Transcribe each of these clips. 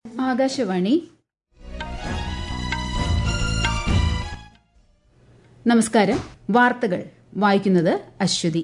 ആകാശവാണി. നമസ്കാരം. വാർത്തകൾ വായിക്കുന്നത് അശ്വതി.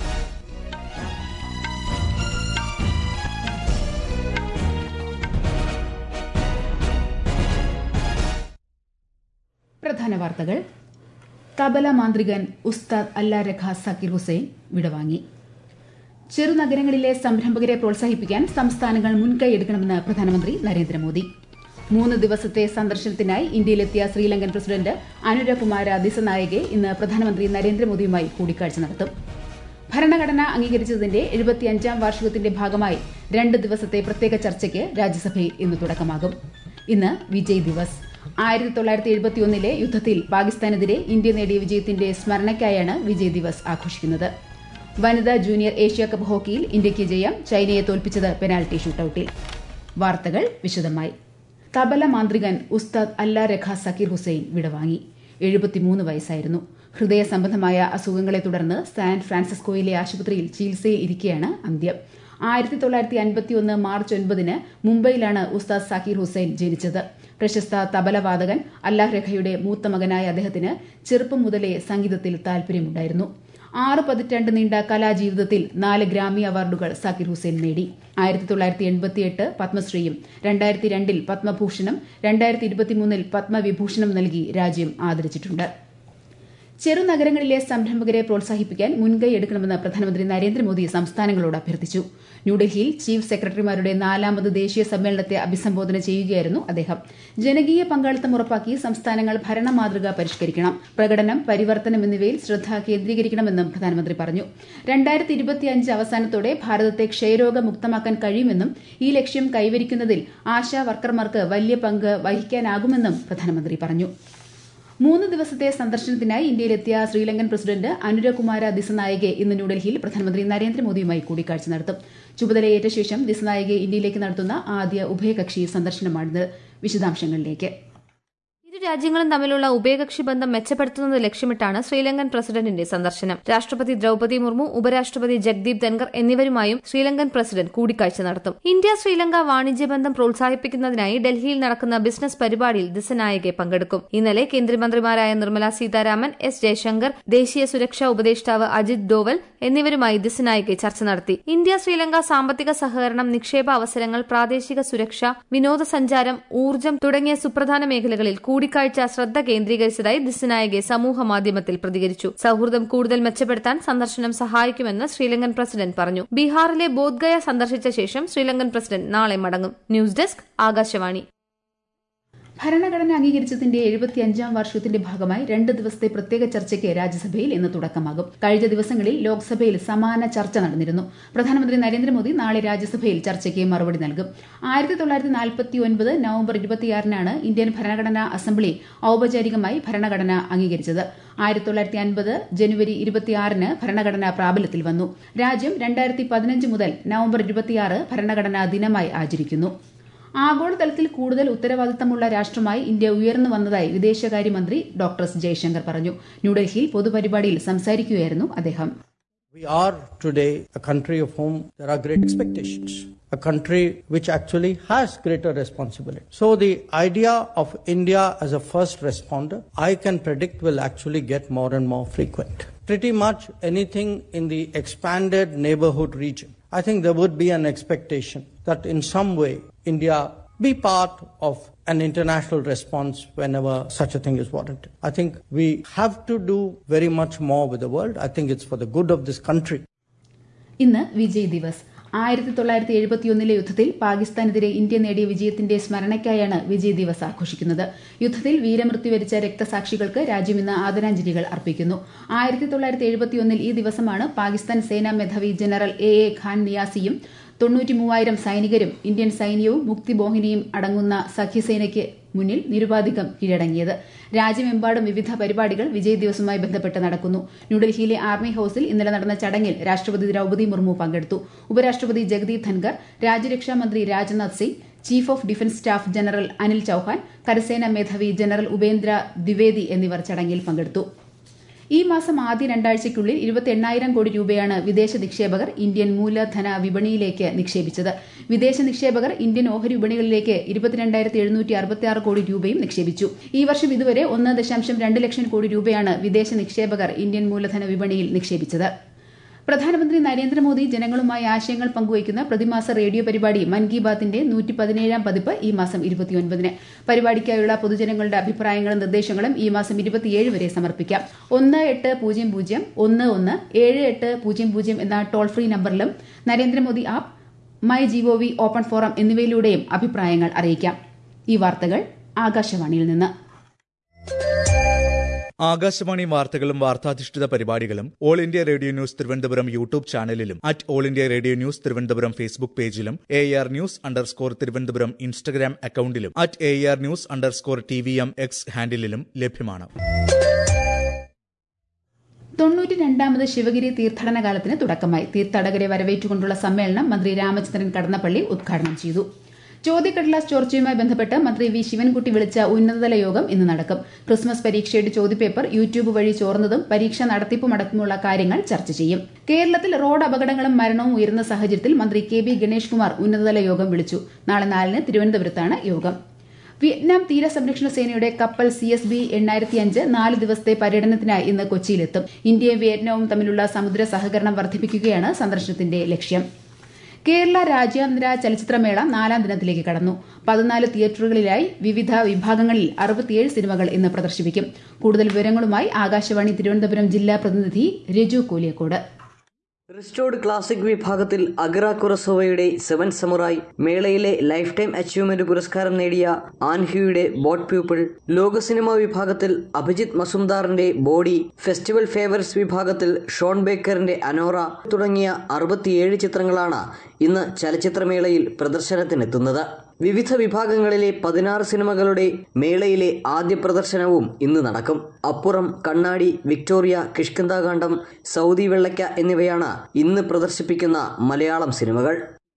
പ്രധാന വാർത്തകൾ. തബല മാന്ത്രികൻ ഉസ്താദ് അല്ലാരഖ സക്കീർ ഹുസൈൻ വിടവാങ്ങി. ചെറുനഗരങ്ങളിലെ സംരംഭകരെ പ്രോത്സാഹിപ്പിക്കാൻ സംസ്ഥാനങ്ങൾ മുൻകൈയെടുക്കണമെന്ന് പ്രധാനമന്ത്രി നരേന്ദ്രമോദി. 3 ദിവസത്തെ സന്ദർശനത്തിനായി ഇന്ത്യയിലെത്തിയ ശ്രീലങ്കൻ പ്രസിഡന്റ് അനുരകുമാര ദിസനായകെ ഇന്ന് പ്രധാനമന്ത്രി നരേന്ദ്രമോദിയുമായി കൂടിക്കാഴ്ച നടത്തും. ഭരണഘടന അംഗീകരിച്ചതിന്റെ 75ാം വാർഷികത്തിന്റെ ഭാഗമായി 2 ദിവസത്തെ പ്രത്യേക ചർച്ചയ്ക്ക് രാജ്യസഭയിൽ ഇന്ന് തുടക്കമാകും. ഇന്ന് വിജയ് ദിവസ്. 1971 യുദ്ധത്തിൽ പാകിസ്ഥാനെതിരെ ഇന്ത്യ നേടിയ വിജയത്തിന്റെ സ്മരണയ്ക്കായാണ് വിജയ് ദിവസ് ആഘോഷിക്കുന്നത്. വനിതാ ജൂനിയർ ഏഷ്യാകപ്പ് ഹോക്കിയിൽ ഇന്ത്യയ്ക്ക് ജയം. ചൈനയെ തോൽപ്പിച്ചത് പെനാൽറ്റി ഷൂട്ടൌട്ടിൽ. വാർത്തകൾ വിശദമായി. തബല മാന്ത്രികൻ ഉസ്താദ് അല്ലാരഖ സക്കീർ ഹുസൈൻ വിടവാങ്ങി. 73 വയസ്സായിരുന്നു. ഹൃദയ സംബന്ധമായ അസുഖങ്ങളെ തുടർന്ന് സാൻ ഫ്രാൻസിസ്കോയിലെ ആശുപത്രിയിൽ ചികിത്സയിൽ ഇരിക്കെയാണ് അന്ത്യം. 1951 മാർച്ച് 9 മുംബൈയിലാണ് ഉസ്താദ് സക്കീർ ഹുസൈൻ ജനിച്ചത്. പ്രശസ്ത തബലവാദകൻ അല്ലാരഖയുടെ മൂത്ത മകനായ അദ്ദേഹത്തിന് ചെറുപ്പം മുതലേ സംഗീതത്തിൽ താൽപര്യമുണ്ടായിരുന്നു. 6 പതിറ്റാണ്ട് നീണ്ട കലാജീവിതത്തിൽ 4 ഗ്രാമി അവാർഡുകൾ സക്കീർ ഹുസൈൻ നേടി. 1988 പത്മശ്രീയും 2002 പത്മഭൂഷണും 2023 പത്മവിഭൂഷണും നൽകി രാജ്യം ആദരിച്ചിട്ടുണ്ട്. ചെറുനഗരങ്ങളിലെ സംരംഭകരെ പ്രോത്സാഹിപ്പിക്കാൻ മുൻകൈയെടുക്കണമെന്ന് പ്രധാനമന്ത്രി നരേന്ദ്രമോദി സംസ്ഥാനങ്ങളോട് അഭ്യർത്ഥിച്ചു. ന്യൂഡൽഹിയിൽ ചീഫ് സെക്രട്ടറിമാരുടെ 4ാമത് ദേശീയ സമ്മേളനത്തെ അഭിസംബോധന ചെയ്യുകയായിരുന്നു അദ്ദേഹം. ജനകീയ പങ്കാളിത്തം ഉറപ്പാക്കി സംസ്ഥാനങ്ങൾ ഭരണ മാതൃക പരിഷ്കരിക്കണം. പ്രകടനം, പരിവർത്തനം എന്നിവയിൽ ശ്രദ്ധ കേന്ദ്രീകരിക്കണമെന്നും പ്രധാനമന്ത്രി പറഞ്ഞു. 2025 അവസാനത്തോടെ ഭാരതത്തെ ക്ഷയരോഗ മുക്തമാക്കാൻ കഴിയുമെന്നും ഈ ലക്ഷ്യം കൈവരിക്കുന്നതിൽ ആശാ വർക്കർമാർക്ക് വലിയ പങ്ക് വഹിക്കാനാകുമെന്നും പ്രധാനമന്ത്രി പറഞ്ഞു. 3 ദിവസത്തെ സന്ദർശനത്തിനായി ഇന്ത്യയിലെത്തിയ ശ്രീലങ്കൻ പ്രസിഡന്റ് അനുരകുമാര ദിസനായകെ ഇന്ന് ന്യൂഡൽഹിയിൽ പ്രധാനമന്ത്രി നരേന്ദ്രമോദിയുമായി കൂടിക്കാഴ്ച നടത്തും. ചുമതലയേറ്റ ശേഷം ദിസനായകെ ഇന്ത്യയിലേക്ക് നടത്തുന്ന ആദ്യ ഉഭയകക്ഷി സന്ദർശനമാണിത്. വിശദാംശങ്ങളിലേക്ക്. ഇരു രാജ്യങ്ങളും തമ്മിലുള്ള ഉഭയകക്ഷി ബന്ധം മെച്ചപ്പെടുത്തുന്നത് ലക്ഷ്യമിട്ടാണ് ശ്രീലങ്കൻ പ്രസിഡന്റിന്റെ സന്ദർശനം. രാഷ്ട്രപതി ദ്രൌപദി മുർമു, ഉപരാഷ്ട്രപതി ജഗ്ദീപ് ധൻഖർ എന്നിവരുമായും ശ്രീലങ്കൻ പ്രസിഡന്റ് കൂടിക്കാഴ്ച നടത്തും. ഇന്ത്യ ശ്രീലങ്ക വാണിജ്യ ബന്ധം പ്രോത്സാഹിപ്പിക്കുന്നതിനായി ഡൽഹിയിൽ നടക്കുന്ന ബിസിനസ് പരിപാടിയിൽ ദിസനായകെ പങ്കെടുക്കും. ഇന്നലെ കേന്ദ്രമന്ത്രിമാരായ നിർമ്മല സീതാരാമൻ, എസ് ജയശങ്കർ, ദേശീയ സുരക്ഷാ ഉപദേഷ്ടാവ് അജിത് ഡോവൽ എന്നിവരുമായി ദിസനായകെ ചർച്ച നടത്തി. ഇന്ത്യ ശ്രീലങ്ക സാമ്പത്തിക സഹകരണം, നിക്ഷേപ അവസരങ്ങൾ, പ്രാദേശിക സുരക്ഷ, വിനോദസഞ്ചാരം, ഊർജ്ജം തുടങ്ങിയ സുപ്രധാന മേഖലകളിൽ കൂടിക്കാഴ്ച ശ്രദ്ധ കേന്ദ്രീകരിച്ചതായി ദിസനായകെ സമൂഹ മാധ്യമത്തിൽ പ്രതികരിച്ചു. സൌഹൃദം കൂടുതൽ മെച്ചപ്പെടുത്താൻ സന്ദർശനം സഹായിക്കുമെന്ന് ശ്രീലങ്കൻ പ്രസിഡന്റ് പറഞ്ഞു. ബീഹാറിലെ ബോധ്ഗയ സന്ദർശിച്ച ശേഷം ശ്രീലങ്കൻ പ്രസിഡന്റ് നാളെ മടങ്ങും. News desk Akashvani. ഭരണഘടന അംഗീകരിച്ചതിന്റെ 75ാം വാർഷികത്തിന്റെ ഭാഗമായി 2 ദിവസത്തെ പ്രത്യേക ചർച്ചയ്ക്ക് രാജ്യസഭയിൽ ഇന്ന് തുടക്കമാകും. കഴിഞ്ഞ ദിവസങ്ങളിൽ ലോക്സഭയിൽ സമാന ചർച്ച നടന്നിരുന്നു. പ്രധാനമന്ത്രി നരേന്ദ്രമോദി നാളെ രാജ്യസഭയിൽ ചർച്ചയ്ക്ക് മറുപടി നൽകും. 1949 നവംബർ 26 ഇന്ത്യൻ ഭരണഘടനാ അസംബ്ലി ഔപചാരികമായി ഭരണഘടന അംഗീകരിച്ചത്. 1950 ജനുവരി 26 ഭരണഘടന പ്രാബല്യത്തിൽ വന്നു. രാജ്യം 2015 മുതൽ നവംബർ 26 ഭരണഘടനാ ദിനമായി ആചരിക്കുന്നു. ആഗോളതലത്തിൽ കൂടുതൽ ഉത്തരവാദിത്തമുള്ള രാഷ്ട്രമായി ഇന്ത്യ ഉയർന്നു വന്നതായി വിദേശകാര്യമന്ത്രി ഡോക്ടർ എസ് ജയശങ്കർ പറഞ്ഞു. ന്യൂഡൽഹിയിൽ പൊതുപരിപാടിയിൽ സംസാരിക്കുകയായിരുന്നു അദ്ദേഹം. We are today a country of whom there are great expectations, a country which actually has greater responsibility. So the idea of India as a first responder, I can predict will actually get more and more frequent. Pretty much anything in the expanded neighborhood region, I think there would be an expectation that in some way India be part of an international response whenever such a thing is warranted. I think we have to do very much more with the world. I think it's for the good of this country. ഇന്ന് വിജയ് ദിവസ്. 1971 യുദ്ധത്തിൽ പാകിസ്ഥാനെതിരെ India നേടിയ വിജയത്തിന്റെ സ്മരണയ്ക്കായാണ് വിജയ് ദിവസ് ആഘോഷിക്കുന്നത്. യുദ്ധത്തിൽ വീരമൃത്യു വരിച്ച രക്തസാക്ഷികൾക്ക് രാജ്യം ഇന്ന് ആദരാഞ്ജലികൾ അർപ്പിക്കുന്നു. 1971 ഈ ദിവസമാണ് പാകിസ്ഥാൻ സേനാ മേധാവി ജനറൽ എ ഖാൻ നിയാസിയും 93,000 സൈനികരും ഇന്ത്യൻ സൈന്യവും മുക്തിബോഹിനിയും അടങ്ങുന്ന സഖ്യസേനയ്ക്ക് മുന്നിൽ നിരുപാധികം കീഴടങ്ങിയത്. രാജ്യമെമ്പാടും വിവിധ പരിപാടികൾ വിജയ് ദിവസവുമായി ബന്ധപ്പെട്ട് നടക്കുന്നു. ന്യൂഡൽഹിയിലെ ആർമി ഹൌസിൽ ഇന്നലെ നടന്ന ചടങ്ങിൽ രാഷ്ട്രപതി ദ്രൌപദി മുർമു പങ്കെടുത്തു. ഉപരാഷ്ട്രപതി ജഗ്ദീപ് ധൻഖർ, രാജ്യരക്ഷാമന്ത്രി Rajnath Singh, chief of defence staff general Anil Chauhan, കരസേനാ മേധാവി ജനറൽ ഉപേന്ദ്ര ദ്വിവേദി എന്നിവർ ചടങ്ങിൽ പങ്കെടുത്തു. ഈ മാസം ആദ്യ രണ്ടാഴ്ചയ്ക്കുള്ളിൽ 28,000 കോടി രൂപയാണ് വിദേശ നിക്ഷേപകർ ഇന്ത്യൻ മൂലധന വിപണിയിലേക്ക് നിക്ഷേപിച്ചത്. വിദേശ നിക്ഷേപകർ ഇന്ത്യൻ ഓഹരി വിപണികളിലേക്ക് 22,766 കോടി രൂപയും നിക്ഷേപിച്ചു. ഈ വർഷം ഇതുവരെ 1.2 ലക്ഷം കോടി രൂപയാണ് വിദേശ നിക്ഷേപകർ ഇന്ത്യൻ മൂലധന വിപണിയിൽ നിക്ഷേപിച്ചത്. പ്രധാനമന്ത്രി നരേന്ദ്രമോദി ജനങ്ങളുമായി ആശയങ്ങൾ പങ്കുവയ്ക്കുന്ന പ്രതിമാസ റേഡിയോ പരിപാടി മൻ കി ബാത്തിന്റെ 117ാം പതിപ്പ് ഈ മാസം 29-ന്. പരിപാടിക്കായുള്ള പൊതുജനങ്ങളുടെ അഭിപ്രായങ്ങളും നിർദ്ദേശങ്ങളും ഈ മാസം 27 വരെ സമർപ്പിക്കാം. 1800-11-7800 എന്ന ടോൾ ഫ്രീ നമ്പറിലും Narendra Modi app, my gov open forum എന്നിവയിലൂടെയും അഭിപ്രായങ്ങൾ അറിയിക്കാം. ഈ വാർത്തകൾ ആകാശവാണിയിൽ നിന്ന്. ആകാശവാണി വാർത്തകളും വാർത്താധിഷ്ഠിത പരിപാടികളും All India Radio news Thiruvananthapuram YouTube ചാനലിലും All India Radio news Thiruvananthapuram Facebook പേജിലും AR News_ തിരുവനന്തപുരം ഇൻസ്റ്റഗ്രാം അക്കൌണ്ടിലും AR News_TVM X ഹാൻഡിലും ലഭ്യമാണ്. 92ാമത് ശിവഗിരി തീർത്ഥാടന കാലത്തിന് തുടക്കമായി. തീർത്ഥാടകരെ വരവേറ്റുകൊണ്ടുള്ള സമ്മേളനം മന്ത്രി രാമചന്ദ്രൻ കടന്നപ്പള്ളി ഉദ്ഘാടനം ചെയ്തു. ചോദ്യക്കടലാസ് ചോർച്ചയുമായി ബന്ധപ്പെട്ട് മന്ത്രി വി ശിവൻകുട്ടി വിളിച്ച ഉന്നതതല യോഗം ഇന്ന് നടക്കും. ക്രിസ്മസ് പരീക്ഷയുടെ ചോദ്യപേപ്പർ യൂട്യൂബ് വഴി ചോർന്നതും പരീക്ഷ നടത്തിപ്പുമടക്കമുള്ള കാര്യങ്ങൾ ചർച്ച ചെയ്യും. കേരളത്തിൽ റോഡ് അപകടങ്ങളും മരണവും ഉയർന്ന സാഹചര്യത്തിൽ മന്ത്രി KB ഗണേഷ് കുമാർ ഉന്നതതല യോഗം വിളിച്ചു. നാളെ 4-ന് തിരുവനന്തപുരത്താണ് യോഗം. വിയറ്റ്നാം തീരസംരക്ഷണ സേനയുടെ കപ്പൽ CSB 8005 4 ദിവസത്തെ പര്യടനത്തിനായി ഇന്ന് കൊച്ചിയിലെത്തും. ഇന്ത്യയും വിയറ്റ്നാമും തമ്മിലുള്ള സമുദ്ര സഹകരണം വർദ്ധിപ്പിക്കുകയാണ് സന്ദർശനത്തിന്റെ ലക്ഷ്യം. കേരള രാജ്യാന്തര ചലച്ചിത്രമേള 4ാം ദിനത്തിലേക്ക് കടന്നു. 14 തിയേറ്ററുകളിലായി വിവിധ വിഭാഗങ്ങളിൽ 67 സിനിമകൾ ഇന്ന് പ്രദർശിപ്പിക്കും. കൂടുതൽ വിവരങ്ങളുമായി ആകാശവാണി തിരുവനന്തപുരം ജില്ലാ പ്രതിനിധി രജു കോലിയക്കോട്. റിസ്റ്റോർഡ് ക്ലാസിക് വിഭാഗത്തിൽ അഗ്ര കുറസോവയുടെ 7 സമുറായ്, മേളയിലെ ലൈഫ് ടൈം അച്ചീവ്മെന്റ് പുരസ്കാരം നേടിയ ആൻഹ്യൂയുടെ ബോട്ട് പ്യൂപ്പിൾ, ലോക സിനിമാ വിഭാഗത്തിൽ അഭിജിത്ത് മസുംദാറിന്റെ ബോഡി, ഫെസ്റ്റിവൽ ഫേവേഴ്സ് വിഭാഗത്തിൽ ഷോൺ ബേക്കറിന്റെ അനോറ തുടങ്ങിയ 67 ചിത്രങ്ങളാണ് ഇന്ന് ചലച്ചിത്രമേളയിൽ പ്രദർശനത്തിനെത്തുന്നത്. വിവിധ വിഭാഗങ്ങളിലെ 16 സിനിമകളുടെ മേളയിലെ ആദ്യ പ്രദർശനവും ഇന്ന് നടക്കും. അപ്പുറം, കണ്ണാടി, വിക്ടോറിയ, കിഷ്കിന്ധാകാന്ഡം, സൗദി വെള്ളയ്ക്ക എന്നിവയാണ് ഇന്ന് പ്രദർശിപ്പിക്കുന്ന മലയാളം സിനിമകൾ.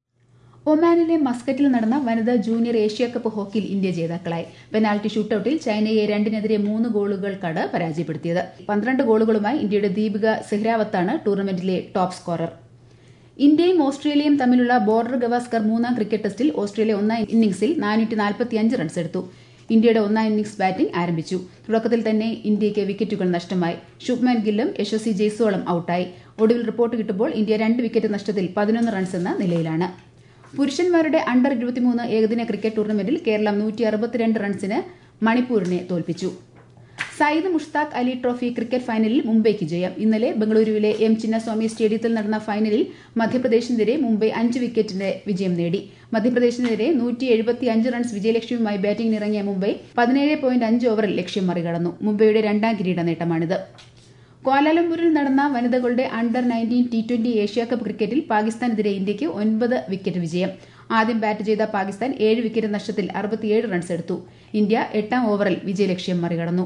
ഒമാനിലെ മസ്കറ്റിൽ നടന്ന വനിതാ ജൂനിയർ ഏഷ്യ കപ്പ് ഹോക്കിയിൽ ഇന്ത്യ ജേതാക്കളായി. പെനാൽറ്റി ഷൂട്ടൌട്ടിൽ ചൈനയെ 2-3 ഗോളുകൾക്കാണ് പരാജയപ്പെടുത്തിയത്. 12 ഗോളുകളുമായി ഇന്ത്യയുടെ ദീപിക സെഹ്രാവത്താണ് ടൂർണമെന്റിലെ ടോപ്പ് സ്കോറർ. ഇന്ത്യയും ഓസ്ട്രേലിയയും തമ്മിലുള്ള ബോർഡർ ഗവാസ്കർ 3ാം ക്രിക്കറ്റ് ടെസ്റ്റിൽ ഓസ്ട്രേലിയ 1ാം ഇന്നിംഗ്സിൽ 445 റൺസ് എടുത്തു. ഇന്ത്യയുടെ 1ാം ഇന്നിംഗ്സ് ബാറ്റിംഗ് ആരംഭിച്ചു. തുടക്കത്തിൽ തന്നെ ഇന്ത്യയ്ക്ക് വിക്കറ്റുകൾ നഷ്ടമായി. ശുഭ്മാൻ ഗില്ലും യശസ്വി ജയ്സ്വാളും ഔട്ടായി. ഒടുവിൽ റിപ്പോർട്ട് കിട്ടുമ്പോൾ ഇന്ത്യ 2 വിക്കറ്റ് നഷ്ടത്തിൽ 11 റൺസ് എന്ന നിലയിലാണ്. പുരുഷന്മാരുടെ അണ്ടർ 23 ഏകദിന ക്രിക്കറ്റ് ടൂർണമെന്റിൽ കേരളം 162 റൺസിന് മണിപ്പൂരിനെ തോൽപ്പിച്ചു. സയ്യിദ് മുഷ്താഖ് അലി ട്രോഫി ക്രിക്കറ്റ് ഫൈനലിൽ മുംബൈക്ക് ജയം. ഇന്നലെ ബംഗളൂരുവിലെ M ചിന്നസ്വാമി സ്റ്റേഡിയത്തിൽ നടന്ന ഫൈനലിൽ മധ്യപ്രദേശിനെതിരെ മുംബൈ 5 വിക്കറ്റിന്റെ വിജയം നേടി. മധ്യപ്രദേശിനെതിരെ 175 റൺസ് വിജയലക്ഷ്യവുമായി ബാറ്റിംഗിനിറങ്ങിയ മുംബൈ 17.5 ഓവറിൽ ലക്ഷ്യം മറികടന്നു. മുംബൈയുടെ 2ാം കിരീട നേട്ടമാണിത്. ക്വാലാലംപൂരിൽ നടന്ന വനിതകളുടെ അണ്ടർ 19 T20 ഏഷ്യ കപ്പ് ക്രിക്കറ്റിൽ പാകിസ്ഥാനെതിരെ ഇന്ത്യയ്ക്ക് 9 വിക്കറ്റ് വിജയം. ആദ്യം ബാറ്റ് ചെയ്ത പാകിസ്ഥാൻ 7 വിക്കറ്റ് നഷ്ടത്തിൽ 67 റൺസ് എടുത്തു. ഇന്ത്യ 8ാം ഓവറിൽ വിജയലക്ഷ്യം മറികടന്നു.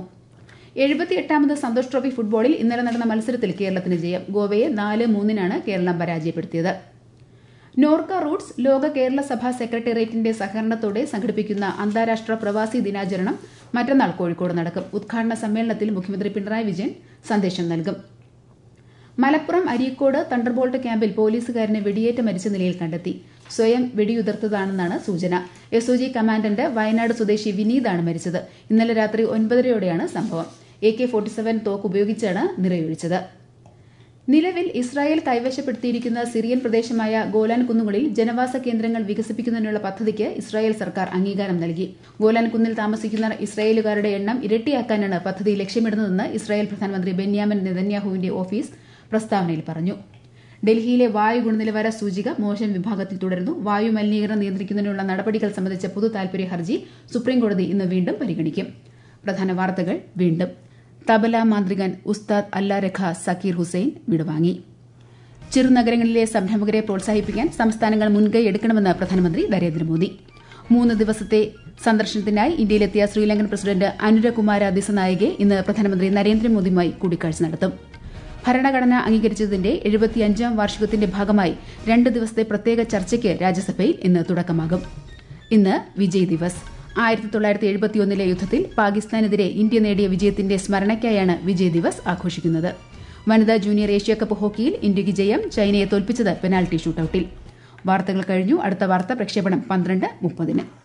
78ാമത് സന്തോഷ് ട്രോഫി ഫുട്ബോളിൽ ഇന്നലെ നടന്ന മത്സരത്തിൽ കേരളത്തിന് ജയം. ഗോവയെ 4-3-നാണ് കേരളം പരാജയപ്പെടുത്തിയത്. നോർക്ക റൂട്ട്സ് ലോക കേരള സഭാ സെക്രട്ടേറിയറ്റിന്റെ സഹകരണത്തോടെ സംഘടിപ്പിക്കുന്ന അന്താരാഷ്ട്ര പ്രവാസി ദിനാചരണം മറ്റന്നാൾ കോഴിക്കോട് നടക്കും. ഉദ്ഘാടന സമ്മേളനത്തിൽ മുഖ്യമന്ത്രി പിണറായി വിജയൻ സന്ദേശം നൽകും. മലപ്പുറം അരീക്കോട് തണ്ടർബോൾട്ട് ക്യാമ്പിൽ പോലീസുകാരനെ വെടിയേറ്റ് മരിച്ച നിലയിൽ കണ്ടെത്തി. സ്വയം വെടിയുതിർത്തതാണെന്നാണ് സൂചന. SOG കമാൻഡന്റ് വയനാട് സ്വദേശി വിനീതാണ് മരിച്ചത്. ഇന്നലെ രാത്രി 9:30യോടെയാണ് സംഭവം. AK-47 തോക്ക് ഉപയോഗിച്ചാണ് നിറയൊഴിച്ചത്. നിലവിൽ ഇസ്രായേൽ കൈവശപ്പെടുത്തിയിരിക്കുന്ന സിറിയൻ പ്രദേശമായ ഗോലാൻ കുന്നുകളിൽ ജനവാസ കേന്ദ്രങ്ങൾ വികസിപ്പിക്കുന്നതിനുള്ള പദ്ധതിക്ക് ഇസ്രായേൽ സർക്കാർ അംഗീകാരം നൽകി. ഗോലാൻ കുന്നിൽ താമസിക്കുന്ന ഇസ്രായേലുകാരുടെ എണ്ണം ഇരട്ടിയാക്കാനാണ് പദ്ധതി ലക്ഷ്യമിടുന്നതെന്ന് ഇസ്രായേൽ പ്രധാനമന്ത്രി ബെന്യാമിൻ നെതന്യാഹുവിന്റെ ഓഫീസ് പ്രസ്താവനയിൽ പറഞ്ഞു. ഡൽഹിയിലെ വായു ഗുണനിലവാര സൂചിക മോശം വിഭാഗത്തിൽ തുടരുന്നു. വായു മലിനീകരണം നിയന്ത്രിക്കുന്നതിനുള്ള നടപടികൾ സംബന്ധിച്ച പൊതു താൽപര്യ ഹർജി സുപ്രീംകോടതി ഇന്ന് വീണ്ടും പരിഗണിക്കും. പ്രധാന വാർത്തകൾ വീണ്ടും. തബല മാന്ത്രികൻ ഉസ്താദ് അല്ലാരഖ സക്കീർ ഹുസൈൻ വിടവാങ്ങി. ചെറുനഗരങ്ങളിലെ സംരംഭകരെ പ്രോത്സാഹിപ്പിക്കാൻ സംസ്ഥാനങ്ങൾ മുൻകൈ എടുക്കണമെന്ന് പ്രധാനമന്ത്രി നരേന്ദ്രമോദി. 3 ദിവസത്തെ സന്ദർശനത്തിനായി ഇന്ത്യയിലെത്തിയ ശ്രീലങ്കൻ പ്രസിഡന്റ് അനുരകുമാര ദിസനായകെ ഇന്ന് പ്രധാനമന്ത്രി നരേന്ദ്രമോദിയുമായി കൂടിക്കാഴ്ച നടത്തും. ഭരണഘടന അംഗീകരിച്ചതിന്റെ 75ാം വാർഷികത്തിന്റെ ഭാഗമായി 2 ദിവസത്തെ പ്രത്യേക ചർച്ചയ്ക്ക് രാജ്യസഭയിൽ ഇന്ന് തുടക്കമാകും. ഇന്ന് വിജയ് ദിവസ്. 1971 യുദ്ധത്തിൽ പാകിസ്ഥാനെതിരെ ഇന്ത്യ നേടിയ വിജയത്തിന്റെ സ്മരണയ്ക്കായാണ് വിജയ് ദിവസ് ആഘോഷിക്കുന്നത്. വനിതാ ജൂനിയർ ഏഷ്യാകപ്പ് ഹോക്കിയിൽ ഇന്ത്യയ്ക്ക് ജയം. ചൈനയെ തോൽപ്പിച്ചത് പെനാൽറ്റി ഷൂട്ടൌട്ടിൽ. വാർത്തകൾ കഴിഞ്ഞു. അടുത്ത വാർത്താ പ്രക്ഷേപണം 12:30.